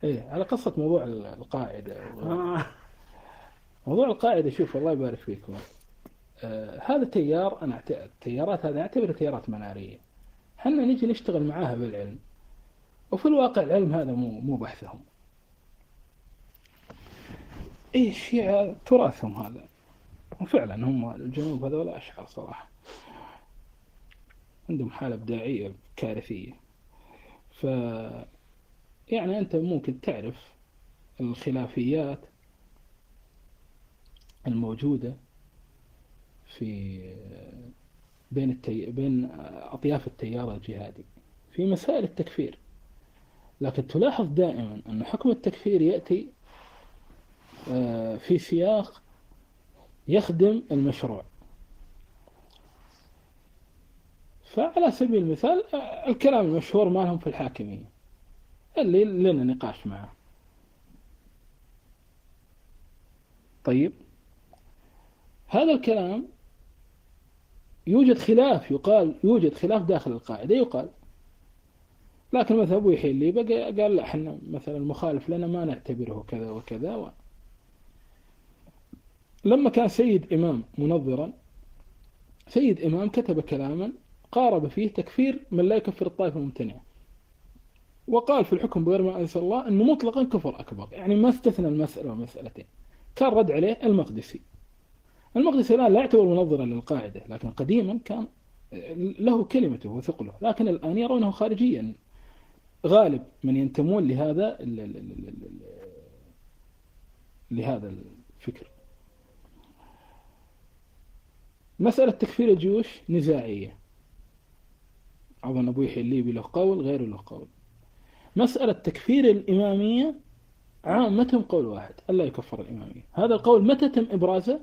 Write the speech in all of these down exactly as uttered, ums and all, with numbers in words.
إيه على قصة موضوع القاعدة. آه. موضوع القاعدة شوف الله يبارك فيكم. آه هذا تيار، أنا أعت- التيارات هذه أعتبرها تيارات منارية. حنا نجي نشتغل معاها بالعلم، وفي الواقع العلم هذا مو مو بحثهم. إيه الشيعة تراثهم هذا، وفعلا هم الجنوب هذول أشعر صراحة، عندهم حالة إبداعية كارثية. ف يعني أنت ممكن تعرف الخلافيات الموجودة في بين التي... بين أطياف التيار الجهادي في مسائل التكفير، لكن تلاحظ دائما أن حكم التكفير يأتي آه، في سياق يخدم المشروع. فعلى سبيل المثال آه، الكلام المشهور مالهم في الحاكمية اللي لنا نقاش معه. طيب هذا الكلام يوجد خلاف، يقال يوجد خلاف داخل القاعدة يقال، لكن مثلا أبو يحيى اللي بقى قال لا احنا مثلا المخالف لنا ما نعتبره كذا وكذا و... لما كان سيد إمام منظرا، سيد إمام كتب كلاما قارب فيه تكفير من لا يكفر الطائفة الممتنعة، وقال في الحكم بغير ما أنزل الله أنه مطلقا كفر أكبر، يعني ما استثنى المسألة ومسألتين. كان رد عليه المقدسي. المقدسي الآن لا يعتبر منظرا للقاعدة، لكن قديما كان له كلمته وثقله، لكن الآن يرونه خارجيا. غالب من ينتمون لهذا ال- ال- ال- ال- لهذا الفكر. مسألة تكفير الجيوش نزاعية، أظن أبو يحيى الليبي له قول غيره له قول. مسألة تكفير الإمامية عامتهم قول واحد، ألا يكفر الإمامية. هذا القول متى تم إبرازه؟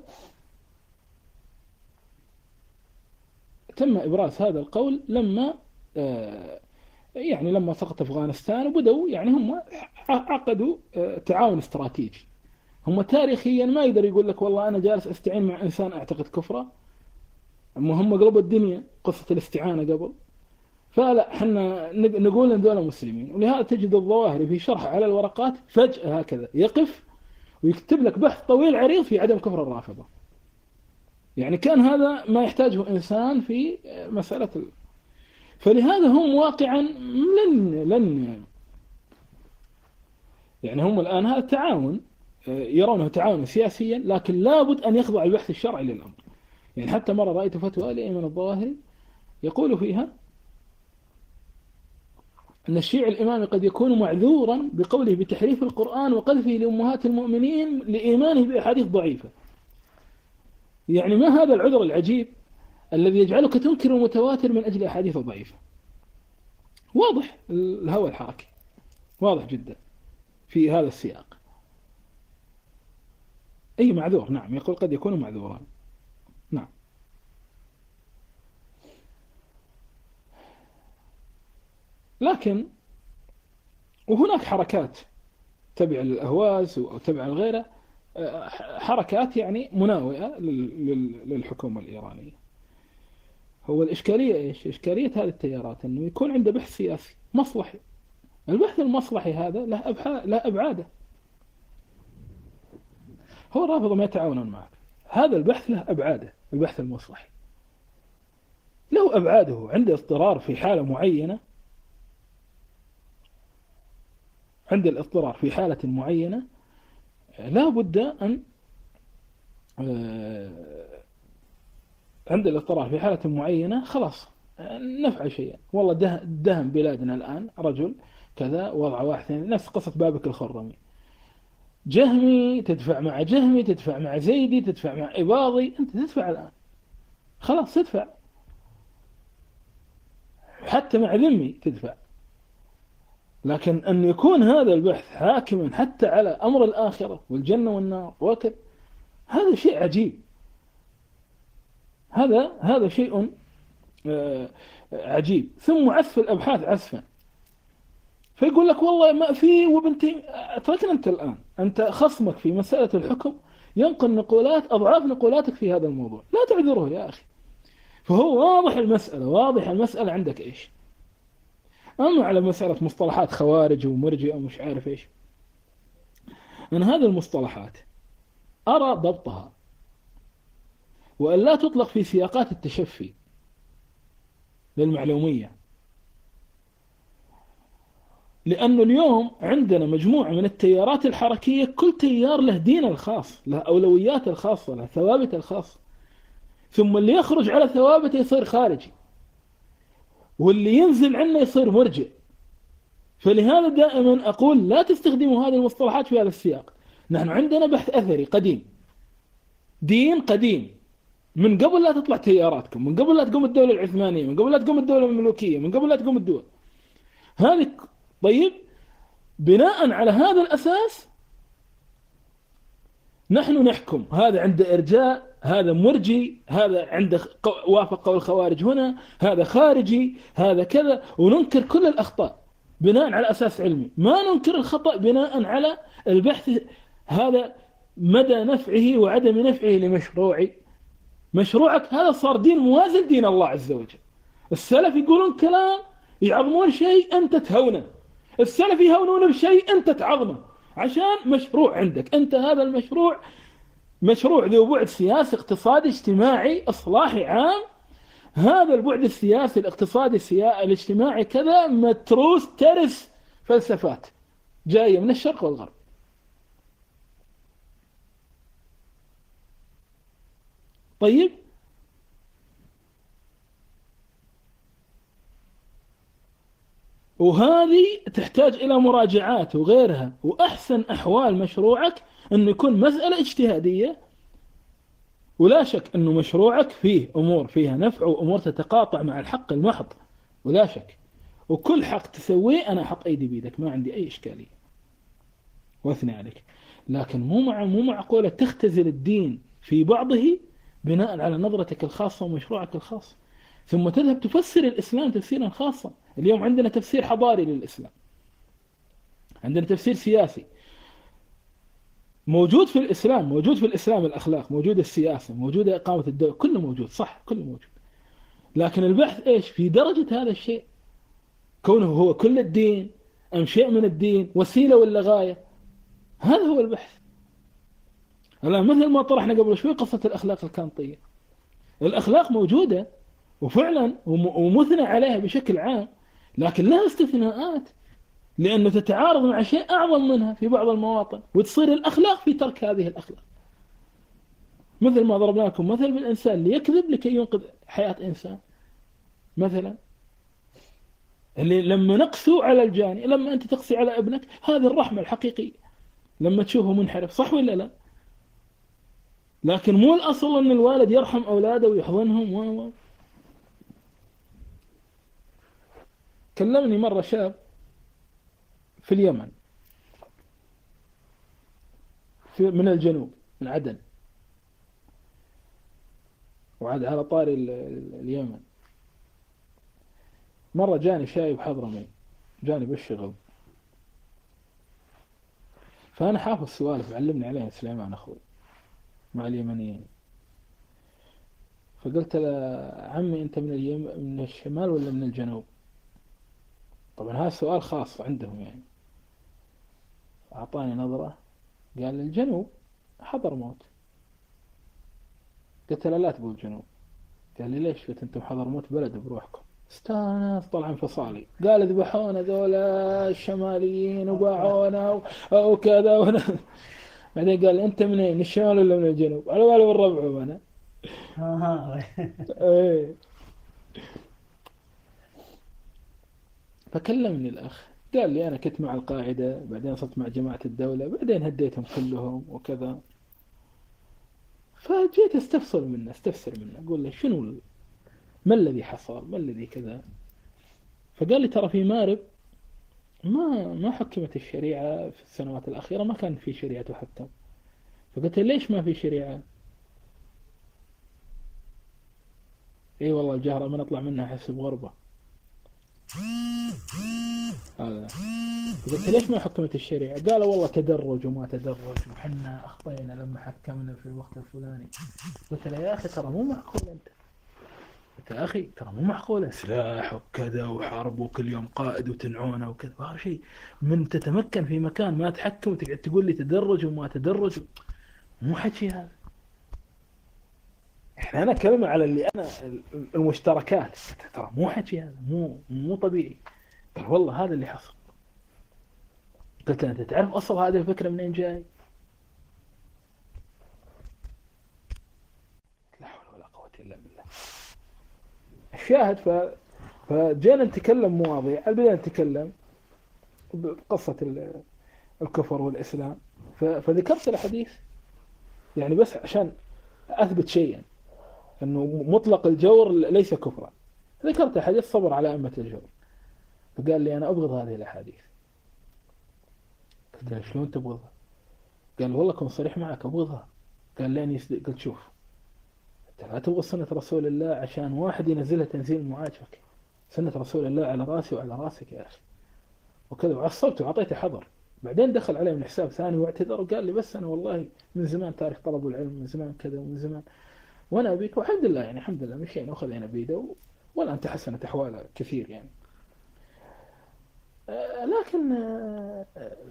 تم إبراز هذا القول لما آه، يعني لما سقط أفغانستان وبدأوا يعني هم عقدوا آه، تعاون استراتيجي. هم تاريخيا ما يقدر يقول لك والله أنا جالس أستعين مع إنسان أعتقد كفره، أما هم قلبوا الدنيا قصة الاستعانة قبل. فلا احنا نقول ان دول مسلمين، ولهذا تجد الظواهري في شرح على الورقات فجأة هكذا يقف ويكتب لك بحث طويل عريض في عدم كفر الرافضة. يعني كان هذا ما يحتاجه إنسان في مسألة ال... فلهذا هم واقعا لن لن يعني هم الآن هذا تعاون يرونه تعاون سياسيا، لكن لابد أن يخضع البحث الشرعي للأمر. يعني حتى مرة رأيت فتوى لأيمن الظواهري يقول فيها أن الشيعي الإمامي قد يكون معذورا بقوله بتحريف القرآن وقذفه لأمهات المؤمنين لإيمانه بأحاديث ضعيفة. يعني ما هذا العذر العجيب الذي يجعلك تنكر المتواتر من أجل أحاديث ضعيفة؟ واضح الهوى الحركي، واضح جدا في هذا السياق. أي معذور، نعم، يقول قد يكون معذورا، نعم. لكن وهناك حركات تبع للأهواز أو تبع لغيره، حركات يعني مناوئة للحكومة الإيرانية. هو الإشكالية إيش؟ إشكالية هذه التيارات أنه يكون عنده بحث سياسي مصلحي. البحث المصلحي هذا له أبحاث، له أبعاده. هو الرافضة ما يتعاونون معك، هذا البحث له أبعاده. البحث المصلحي له أبعاده. عنده اضطرار في حالة معينة، عند الاضطرار في حالة معينة لا بد أن عند الاضطرار في حالة معينة خلاص نفعل شيئا. والله دهم بلادنا الآن رجل كذا وضع واحد ثاني، نفس قصة بابك الخرمي. جهمي تدفع مع جهمي، تدفع مع زيدي، تدفع مع إباضي، أنت تدفع الآن خلاص تدفع، حتى مع ذمي تدفع. لكن أن يكون هذا البحث حاكما حتى على أمر الآخرة والجنة والنار وكذا، هذا شيء عجيب. هذا هذا شيء عجيب. ثم عزف الأبحاث عزفا، فيقول لك والله ما في وبنتي. تركنا أنت الآن، أنت خصمك في مسألة الحكم ينقل نقولات أضعاف نقولاتك في هذا الموضوع، لا تعذره يا أخي. فهو واضح المسألة، واضح المسألة عندك إيش. أما على مسألة مصطلحات خوارج ومرجئة ومش عارف إيش، أن هذه المصطلحات أرى ضبطها، وأن لا تطلق في سياقات التشفي للمعلومية. لأنه اليوم عندنا مجموعة من التيارات الحركية، كل تيار له دين الخاص، له أولويات الخاصة، له ثوابت الخاصة، ثم اللي يخرج على ثوابته يصير خارجي، واللي ينزل عنه يصير مرجئ. فلهذا دائما أقول لا تستخدموا هذه المصطلحات في هذا السياق. نحن عندنا بحث أثري قديم، دين قديم، من قبل لا تطلع تياراتكم، من قبل لا تقوم الدولة العثمانية، من قبل لا تقوم الدولة المملوكية، من قبل لا تقوم الدول هذه. طيب، بناء على هذا الأساس نحن نحكم هذا عنده إرجاء، هذا مرجي، هذا عنده وافق قول الخوارج هنا، هذا خارجي، هذا كذا، وننكر كل الأخطاء بناء على أساس علمي. ما ننكر الخطأ بناء على البحث هذا مدى نفعه وعدم نفعه لمشروعي. مشروعك هذا صار دين موازي دين الله عز وجل. السلف يقولون كلام يعظمون شيء أنت تهونه، السلف يهونون بشيء أنت تعظمه، عشان مشروع عندك أنت. هذا المشروع مشروع ذو بعد سياسي اقتصادي اجتماعي إصلاحي عام. هذا البعد السياسي الاقتصادي السيا... الاجتماعي كذا متروس ترس فلسفات جاية من الشرق والغرب. طيب، وهذه تحتاج إلى مراجعات وغيرها. وأحسن أحوال مشروعك أنه يكون مسألة اجتهادية، ولا شك أنه مشروعك فيه أمور فيها نفع وأمور تتقاطع مع الحق المحض، ولا شك. وكل حق تسويه أنا أحط أيدي بيدك، ما عندي أي إشكالية وأثني عليك. لكن مو مع مو معقولة تختزل الدين في بعضه بناء على نظرتك الخاصة ومشروعك الخاص، ثم تذهب تفسر الإسلام تفسيرا خاصا. اليوم عندنا تفسير حضاري للإسلام، عندنا تفسير سياسي موجود في الإسلام، موجود في الإسلام الأخلاق، موجود السياسة، موجودة إقامة الدولة، كله موجود، صح، كله موجود. لكن البحث إيش في درجة هذا الشيء؟ كونه هو كل الدين أم شيء من الدين، وسيلة ولا غاية؟ هذا هو البحث. الآن مثل ما طرحنا قبل شوي قصة الأخلاق الكانطية. الأخلاق موجودة وفعلا ومثنى عليها بشكل عام، لكن لها استثناءات، لأنه تتعارض مع شيء أعظم منها في بعض المواطن، وتصير الأخلاق في ترك هذه الأخلاق. مثل ما ضربنا لكم مثل بالإنسان ليكذب لكي ينقذ حياة إنسان مثلا. اللي لما نقسو على الجاني، لما أنت تقسي على ابنك، هذه الرحمة الحقيقية لما تشوفه منحرف، صح ولا لا؟ لكن مو الأصل أن الوالد يرحم أولاده ويحضنهم. و... كلمني مرة شاب في اليمن، في من الجنوب، من عدن، وعاد على طاري اليمن. مرة جاني شايب حضرمي، جاني بالشغل، فأنا حافظ سوالف علمني عليها سليمان أخوي مع اليمنيين. فقلت له عمي أنت من اليم... من الشمال ولا من الجنوب؟ طبعا هذا سؤال خاص عندهم يعني. أعطاني نظرة قال الجنوب حضرموت. قلت له لا تقول جنوب. قال لي ليش؟ قلت أنتم حضرموت بلد بروحكم. استانس، طلع انفصالي، قال ذبحونا ذولا الشماليين وباعونا وكذا و... بعدين قال أنت منين، من الشمال ولا من الجنوب؟ على بالي بالربع أنا. ايه. فكلمني الأخ قال لي أنا كنت مع القاعدة، بعدين صرت مع جماعة الدولة، بعدين هديتهم كلهم وكذا. فجيت استفسر منه استفسر منه أقول له شنو، ما الذي حصل، ما الذي كذا. فقال لي ترى في مارب ما ما حكمت الشريعة في السنوات الأخيرة، ما كان في شريعة تحكم. فقلت له ليش ما في شريعة؟ اي والله الجهرة ما نطلع منها أحس بغربة. هذا قلت ليش ما حكمت الشريعة؟ قال والله تدرج وما تدرج وحنا أخطينا لما حكمنا في الوقت الفلاني. قلت له يا أخي ترى مو معقول أنت قلت يا أخي ترى مو معقولة سلاح وكذا وحرب وكل يوم قائد وتنعونه وكذا، وهذا شيء من تتمكن في مكان ما تحكم وتقعد تقول لي تدرج وما تدرج، مو حكي هذا. احنا انا كلمة على اللي انا المشتركات، ترى مو حكي هذا، مو مو طبيعي. قال والله هذا اللي حصل. قلت له انت تعرف اصل هذه الفكرة منين جاي؟ لا حول ولا قوة الا بالله. الشاهد ف... فجينا نتكلم مواضيع، بدينا نتكلم بقصة ال- الكفر والإسلام. ف... فذكرت الحديث يعني بس عشان أثبت شيئا، أنه مطلق الجور ليس كفرا. ذكرت حديث صبر على أمة الجور، فقال لي أنا أبغض هذه الأحاديث. قلت له شلون تبغضها؟ قال والله كنت صريح معك أبغضها. قال لين يصدق. قلت شوف، أنت لا تبغض سنة رسول الله عشان واحد ينزلها تنزيل معاجبك. سنة رسول الله على راسي وعلى راسك يا أخي، وكذا. وعصبته وأعطيته حظر. بعدين دخل علي من حساب ثاني واعتذر وقال لي بس أنا والله من زمان تارك طلب العلم، من زمان كذا ومن زمان، وأنا أبيك. والحمد لله يعني الحمد لله مشينا وخذينا بيده، والآن تحسنت أحواله كثير يعني. آه، لكن آه،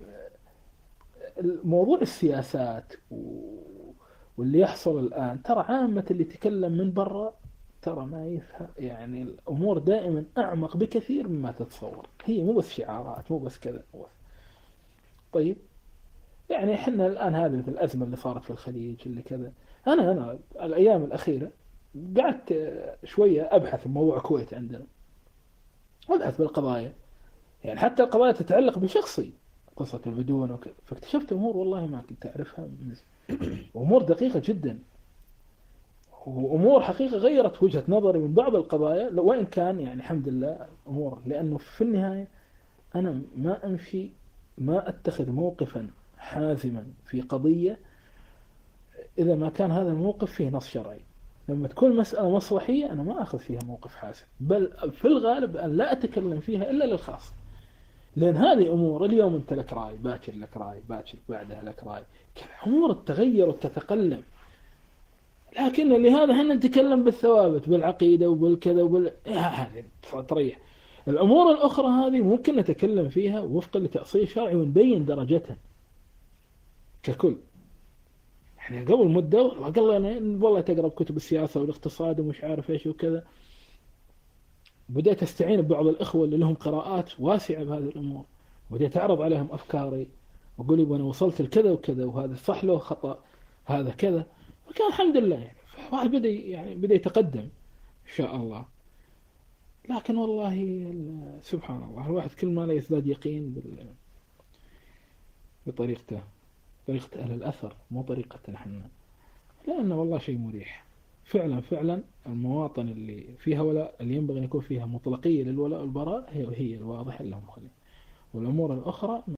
موضوع السياسات و- واللي يحصل الآن، ترى عامة اللي يتكلم من برا ترى ما يفهم يعني الأمور دائما أعمق بكثير مما تتصور. هي مو بس شعارات، مو بس كذا، مو بس. طيب، يعني احنا الآن هذه الأزمة اللي صارت في الخليج اللي كذا، أنا أنا الأيام الأخيرة قعدت آه، شوية أبحث في موضوع الكويت عندنا، وأبحث بالقضايا، يعني حتى القضايا تتعلق بشخصي، قصة البدون وكذا. فاكتشفت أمور والله ما كنت أعرفها من زمان. أمور دقيقة جدا، وأمور حقيقة غيرت وجهة نظري من بعض القضايا، لو- وإن كان يعني الحمد لله أمور. لأنه في النهاية أنا ما أمشي، ما أتخذ موقفا حازما في قضية إذا ما كان هذا الموقف فيه نص شرعي. لما تكون مسألة مصلحية أنا ما أخذ فيها موقف حاسم، بل في الغالب أن لا أتكلم فيها إلا للخاص. لأن هذه أمور اليوم أنت لك رأي، باكر لك رأي، باكر بعدها لك رأي، كذا أمور تتغير وتتقلب. لكن لهذا احنا نتكلم بالثوابت، بالعقيدة وبالكذا وبال إيه، هذه تريح. الأمور الأخرى هذه ممكن نتكلم فيها وفقا لتأصيل شرعي ونبين درجتها ككل. احنا قبل مدة قال لنا والله تقرأ كتب السياسة والاقتصاد ومش عارف ايش وكذا، بديت استعين ببعض الإخوة اللي لهم قراءات واسعة بهذه الأمور، بديت أعرض عليهم أفكاري وأقول لي أنا وصلت لكذا وكذا، وهذا صح له خطأ، هذا كذا. وكان الحمد لله يعني الواحد بدأ يعني بدأ يتقدم إن شاء الله. لكن والله ال- سبحان الله، الواحد كل ما لا يزداد يقين بال- بطريقته، طريقة أهل الأثر مو طريقتنا احنا. لأنه والله شيء مريح فعلا. فعلا المواطن اللي فيها ولاء، اللي ينبغي أن يكون فيها مطلقية للولاء والبراء، هي هي الواضح اللي هم خليه، والأمور الأخرى